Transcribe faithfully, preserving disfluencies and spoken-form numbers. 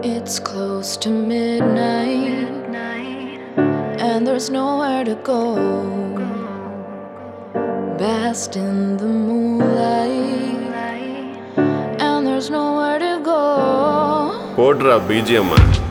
It's close to midnight, and there's nowhere to go. Bask in the moonlight, and there's nowhere to go. Podra B G M.